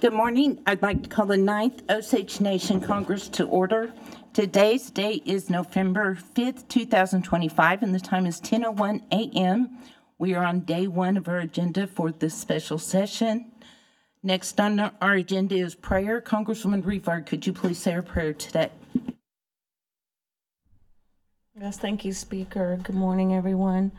Good morning. I'd like to call the 9th Osage Nation Congress to order. Today's date is November 5th, 2025, and the time is 10:01 a.m. We are on day one of our agenda for this special session. Next on our agenda is prayer. Congresswoman Rivard, could you please say our prayer today? Yes, thank you, Speaker. Good morning, everyone.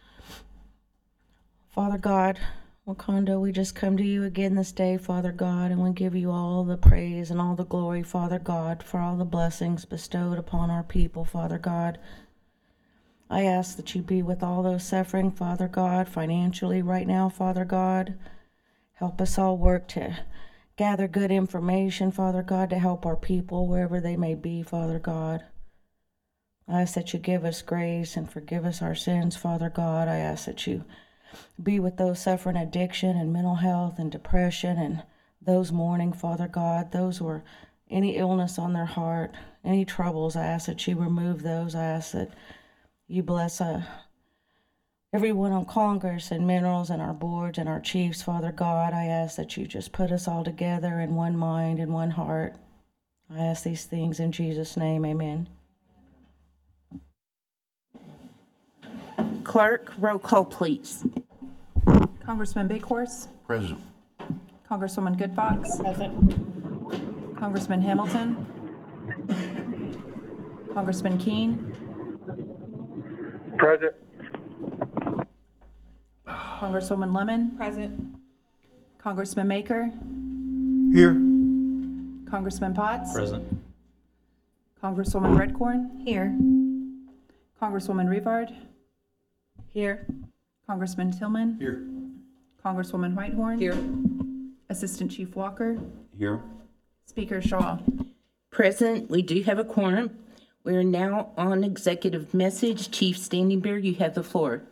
Father God, Wakanda, we just come to you again this day, Father God, and we give you all the praise and all the glory, Father God, for all the blessings bestowed upon our people, Father God. I ask that you be with all those suffering, Father God, financially right now, Father God. Help us all work to gather good information, Father God, to help our people wherever they may be, Father God. I ask that you give us grace and forgive us our sins, Father God. I ask that you be with those suffering addiction and mental health and depression and those mourning, Father God, those who are any illness on their heart, any troubles. I ask that you remove those. I ask that you bless everyone on Congress and minerals and our boards and our chiefs, Father God. I ask that you just put us all together in one mind and one heart. I ask these things in Jesus' name, amen. Clerk, roll call, please. Congressman Big Horse, Present. Congresswoman Goodfox. Present. Congressman Hamilton. Congressman Keene. Present. Congresswoman Lemon. Present. Congressman Maker. Here. Congressman Potts. Present. Congresswoman Redcorn. Here. Congresswoman Rivard. Here. Congressman Tillman. Here. Congresswoman Whitehorn. Here. Assistant Chief Walker. Here. Speaker Shaw. Present, we do have a quorum. We are now on executive message. Chief Standing Bear, you have the floor.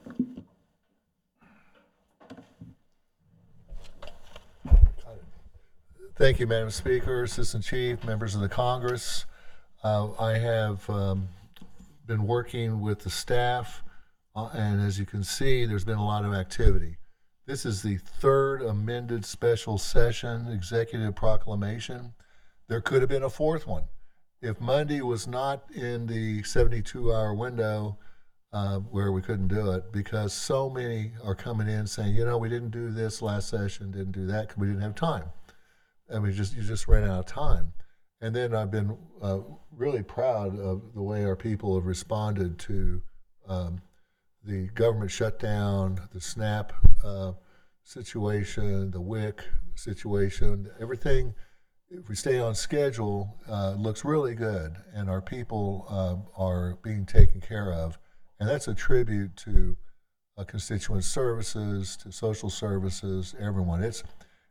Thank you, Madam Speaker, Assistant Chief, members of the Congress. I have been working with the staff, and as you can see, there's been a lot of activity. This is the third amended special session executive proclamation. There could have been a fourth one. If Monday was not in the 72-hour window where we couldn't do it, because so many are coming in saying, you know, we didn't do this last session, didn't do that, because we didn't have time. I mean, you just ran out of time. And then I've been really proud of the way our people have responded to the government shutdown, the SNAP situation, the WIC situation, everything. If we stay on schedule, looks really good, and our people are being taken care of. And that's a tribute to constituent services, to social services, everyone. It's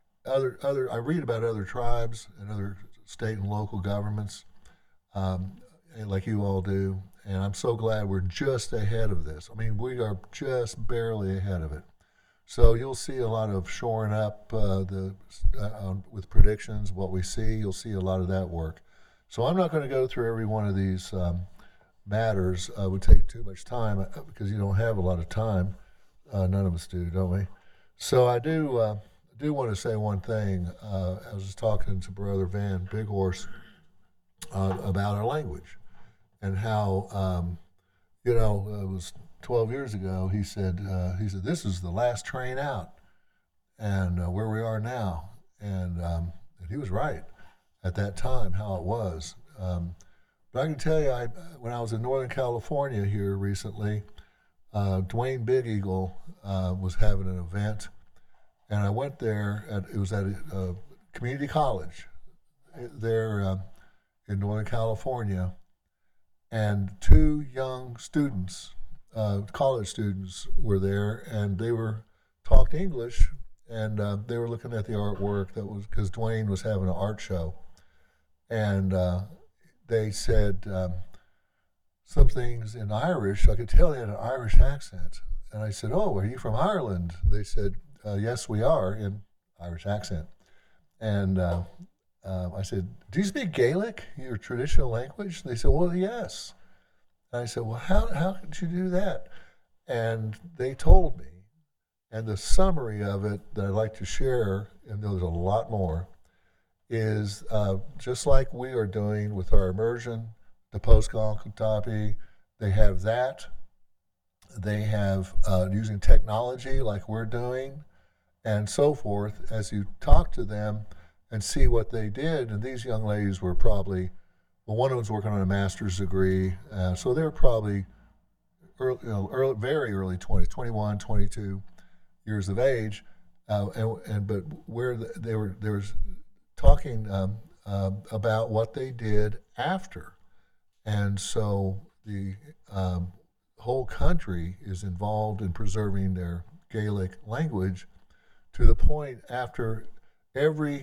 I read about other tribes and other state and local governments, like you all do, and I'm so glad we're just ahead of this. I mean, we are just barely ahead of it. So you'll see a lot of shoring up with predictions, what we see. You'll see a lot of that work. So I'm not going to go through every one of these matters. It would take too much time because you don't have a lot of time. None of us do, don't we? So I do want to say one thing. I was talking to Brother Van Big Horse about our language and how, it was 12 years ago, he said, this is the last train out, and where we are now. And he was right at that time, how it was. But I can tell you, when I was in Northern California here recently, Dwayne Big Eagle was having an event, and I went there. It was at a community college there in Northern California, and two young students, college students, were there, and they were talking English, and they were looking at the artwork that was, because Dwayne was having an art show, and they said some things in Irish. I could tell they had an Irish accent, and I said, "Oh, are you from Ireland?" They said, "Yes, we are," in Irish accent, and I said, "Do you speak Gaelic, your traditional language?" They said, "Well, yes." And I said, "Well, how did you do that?" And they told me, and the summary of it that I'd like to share, and there's a lot more, is just like we are doing with our immersion, the post-Katapi, they have that. They have using technology like we're doing and so forth. As you talk to them and see what they did, and these young ladies were probably, well, one of them was working on a master's degree, so they were probably very early 20s, 21, 22 years of age, but where they were talking about what they did after, and so the whole country is involved in preserving their Gaelic language to the point after every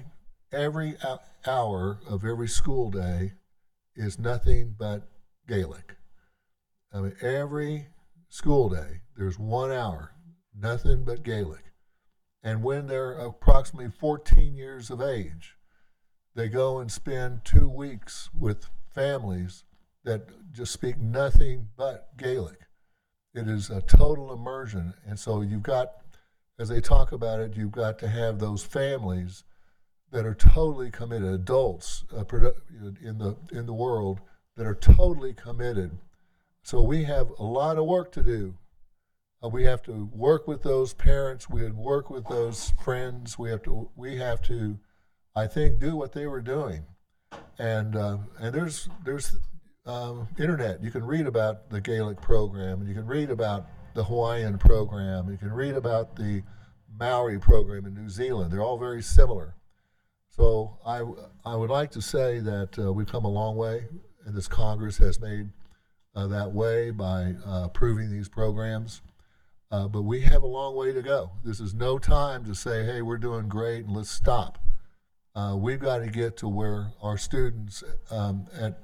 hour of every school day is nothing but Gaelic. I mean, every school day, there's 1 hour, nothing but Gaelic. And when they're approximately 14 years of age, they go and spend 2 weeks with families that just speak nothing but Gaelic. It is a total immersion. And so you've got, as they talk about it, you've got to have those families that are totally committed, adults in the world that are totally committed. So we have a lot of work to do. We have to work with those parents. We have to work with those friends. We have to, I think, do what they were doing. And there's internet. You can read about the Gaelic program, and you can read about the Hawaiian program. You can read about the Maori program in New Zealand. They're all very similar. So I would like to say that we've come a long way, and this Congress has made that way by approving these programs. But we have a long way to go. This is no time to say, hey, we're doing great and let's stop. We've got to get to where our students at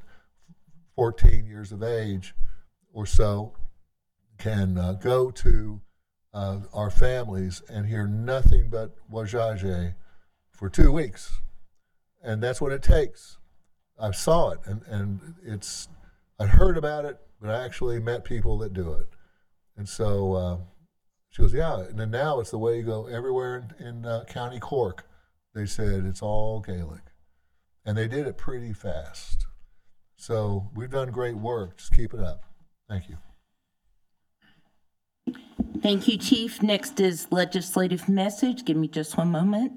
14 years of age or so can go to our families and hear nothing but Wajaje for 2 weeks. And that's what it takes. I saw it, and I'd heard about it, but I actually met people that do it. And so she goes, yeah. And then now it's the way you go everywhere in County Cork. They said it's all Gaelic. And they did it pretty fast. So we've done great work. Just keep it up. Thank you. Thank you, Chief. Next is legislative message. Give me just one moment.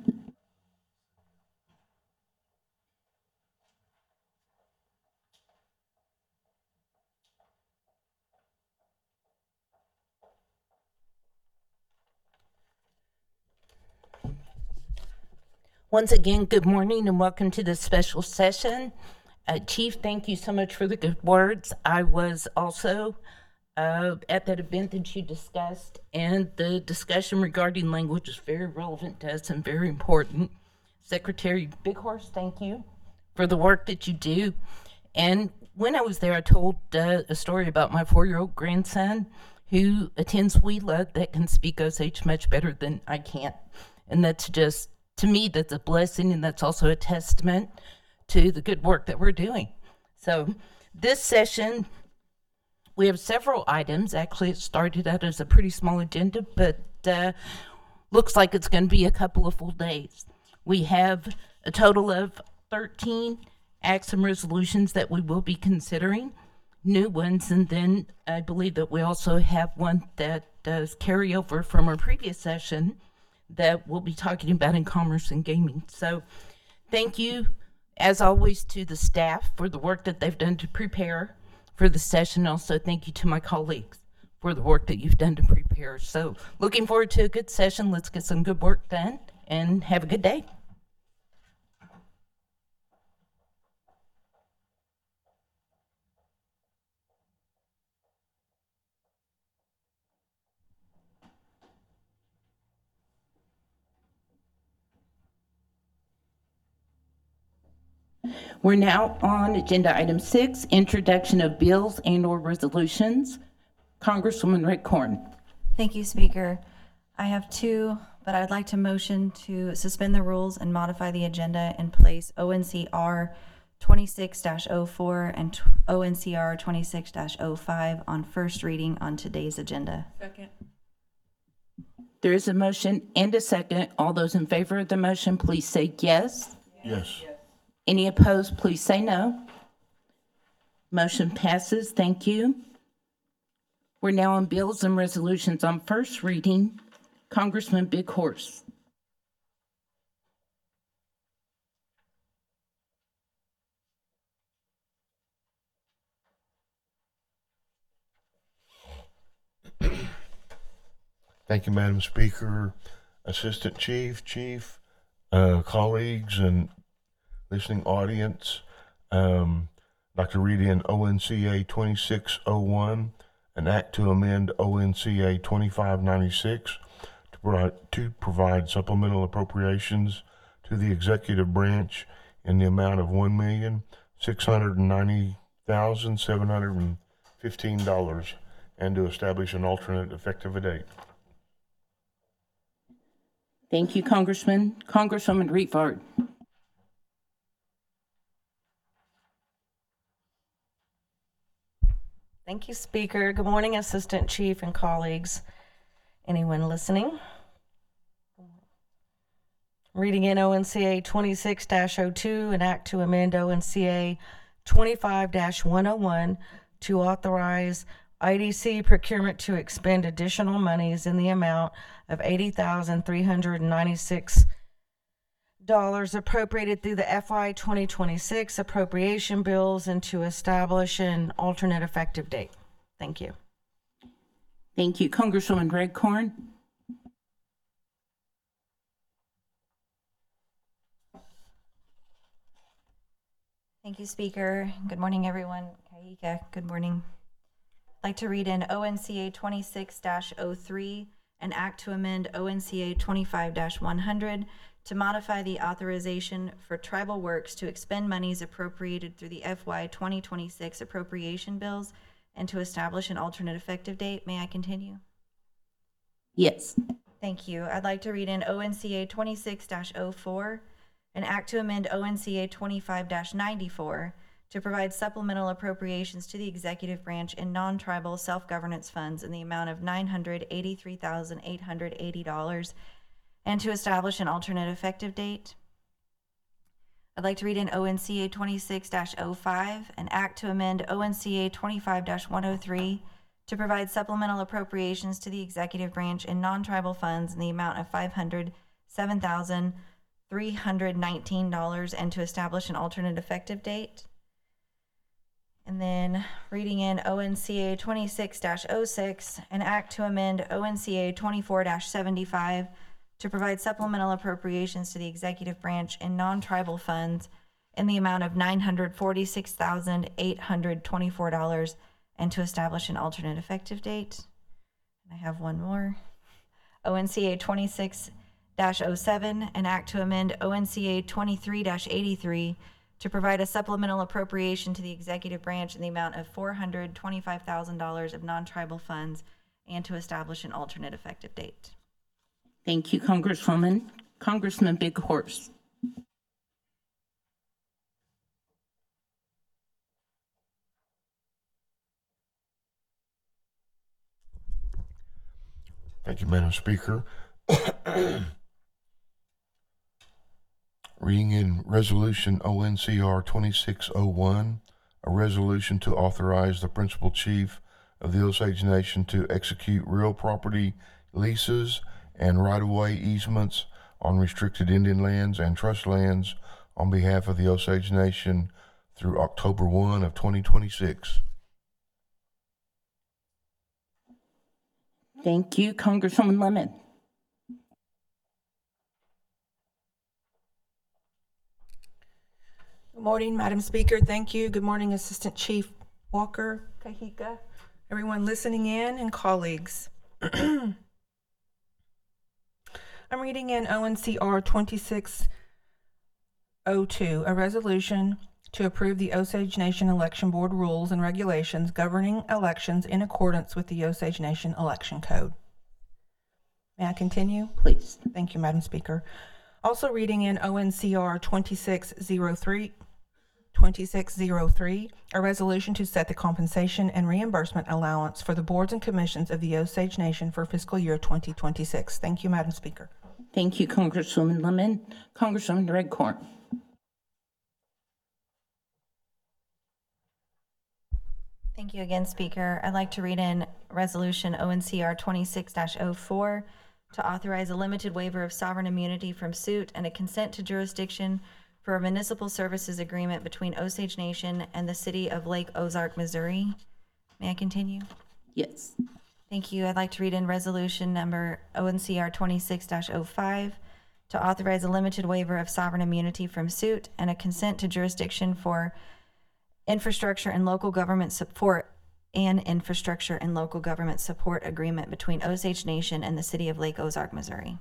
Once again, good morning and welcome to this special session. Chief, thank you so much for the good words. I was also at that event that you discussed, and the discussion regarding language is very relevant to us and very important. Secretary Bighorst, thank you for the work that you do. And when I was there, I told a story about my 4-year-old grandson who attends WELA that can speak Osage much better than I can. And that's just, to me, that's a blessing, and that's also a testament to the good work that we're doing. So this session, we have several items. Actually, it started out as a pretty small agenda, but looks like it's going to be a couple of full days. We have a total of 13 acts and resolutions that we will be considering, new ones, and then I believe that we also have one that does carry over from our previous session that we'll be talking about in commerce and gaming. So thank you, as always, to the staff for the work that they've done to prepare for the session. Also, thank you to my colleagues for the work that you've done to prepare. So looking forward to a good session. Let's get some good work done and have a good day. We're now on agenda item 6, introduction of bills and/or resolutions. Congresswoman Redcorn. Thank you, Speaker. I have 2, but I'd like to motion to suspend the rules and modify the agenda and place ONCR 26-04 and ONCR 26-05 on first reading on today's agenda. Second. There is a motion and a second. All those in favor of the motion, please say yes. Yes. Any opposed, please say no. Motion passes. Thank you. We're now on bills and resolutions on first reading. Congressman Big Horse. Thank you, Madam Speaker, Assistant Chief, colleagues, and listening audience. Like to read in ONCA 2601, an act to amend ONCA 2596 to provide supplemental appropriations to the executive branch in the amount of $1,690,715 and to establish an alternate effective date. Thank you, Congressman. Congresswoman Reitford. Thank you, Speaker. Good morning, Assistant Chief and colleagues. Anyone listening? Reading in ONCA 26-02, an act to amend ONCA 25-101 to authorize IDC procurement to expend additional monies in the amount of $80,396 appropriated through the FY 2026 appropriation bills and to establish an alternate effective date. Thank you. Thank you, Congresswoman Redcorn. Thank you, Speaker. Good morning, everyone. Kaika, good morning. I'd like to read in ONCA 26-03, an act to amend ONCA 25-100 to modify the authorization for tribal works to expend monies appropriated through the FY 2026 appropriation bills and to establish an alternate effective date. May I continue? Yes. Thank you. I'd like to read in ONCA 26-04, an act to amend ONCA 25-94 to provide supplemental appropriations to the executive branch in non-tribal self-governance funds in the amount of $983,880 and to establish an alternate effective date. I'd like to read in ONCA 26-05, an act to amend ONCA 25-103 to provide supplemental appropriations to the executive branch in non-tribal funds in the amount of $507,319 and to establish an alternate effective date. And then reading in ONCA 26-06, an act to amend ONCA 24-75 to provide supplemental appropriations to the executive branch in non-tribal funds in the amount of $946,824 and to establish an alternate effective date. And I have one more. ONCA 26-07, an act to amend ONCA 23-83 to provide a supplemental appropriation to the executive branch in the amount of $425,000 of non-tribal funds and to establish an alternate effective date. Thank you, Congresswoman. Congressman Big Horse. Thank you, Madam Speaker. Reading in Resolution ONCR 2601, a resolution to authorize the Principal Chief of the Osage Nation to execute real property leases and right-of-way easements on restricted Indian lands and trust lands on behalf of the Osage Nation through October 1 of 2026. Thank you, Congresswoman Lemon. Good morning, Madam Speaker. Thank you. Good morning, Assistant Chief Walker, Kahika, everyone listening in, and colleagues. I'm reading in ONCR 2602, a resolution to approve the Osage Nation Election Board rules and regulations governing elections in accordance with the Osage Nation Election Code. May I continue? Please. Thank you, Madam Speaker. Also reading in ONCR 2603, a resolution to set the compensation and reimbursement allowance for the boards and commissions of the Osage Nation for fiscal year 2026. Thank you, Madam Speaker. Thank you, Congresswoman Lemon. Congresswoman Redcorn. Thank you again, Speaker. I'd like to read in Resolution ONCR 26-04 to authorize a limited waiver of sovereign immunity from suit and a consent to jurisdiction for a municipal services agreement between Osage Nation and the city of Lake Ozark, Missouri. May I continue? Yes. Thank you. I'd like to read in resolution number ONCR 26-05 to authorize a limited waiver of sovereign immunity from suit and a consent to jurisdiction for infrastructure and local government support agreement between Osage Nation and the city of Lake Ozark, Missouri.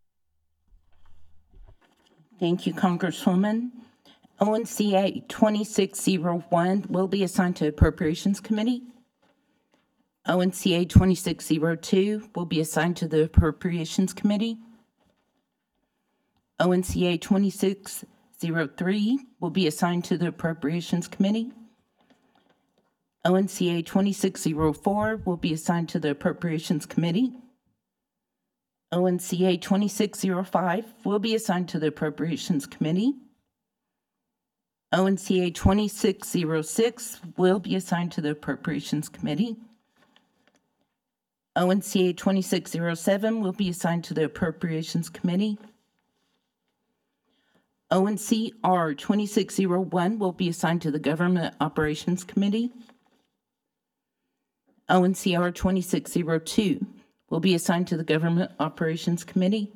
Thank you, Congresswoman. ONCA 2601 will be assigned to Appropriations Committee. ONCA 2602 will be assigned to the Appropriations Committee. ONCA 2603 will be assigned to the Appropriations Committee. ONCA 2604 will be assigned to the Appropriations Committee. ONCA 2605 will be assigned to the Appropriations Committee. ONCA 2606 will be assigned to the Appropriations Committee. ONCA 2607 will be assigned to the Appropriations Committee. ONCR 2601 will be assigned to the Government Operations Committee. ONCR 2602 will be assigned to the Government Operations Committee.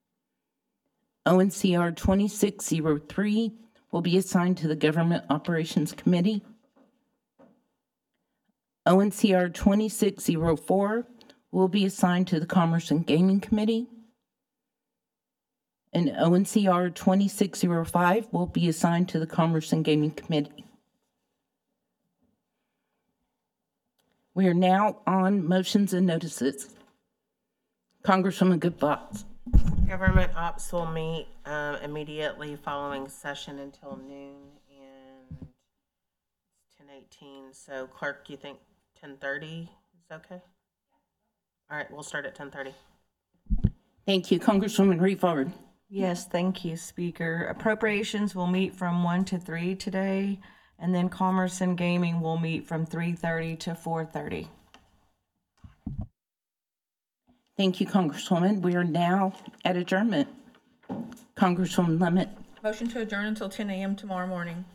ONCR 2603 will be assigned to the Government Operations Committee. ONCR 2604 will be assigned to the Commerce and Gaming Committee. And ONCR 2605 will be assigned to the Commerce and Gaming Committee. We are now on motions and notices. Congresswoman Good Thoughts. Government Ops will meet immediately following session until noon, and it's 10:18. So, Clerk, you think 10:30 is okay? All right, we'll start at 10:30. Thank you. Congresswoman Revard. Yes, thank you, Speaker. Appropriations will meet from 1 to 3 today, and then Commerce and Gaming will meet from 3:30 to 4:30. Thank you, Congresswoman. We are now at adjournment. Congresswoman Lemon. Motion to adjourn until 10 a.m. tomorrow morning.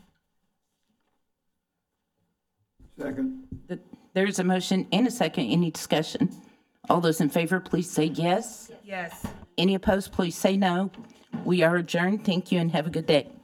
Second. There's a motion and a second. Any discussion? All those in favor, please say yes. Yes. Any opposed, please say no. We are adjourned. Thank you and have a good day.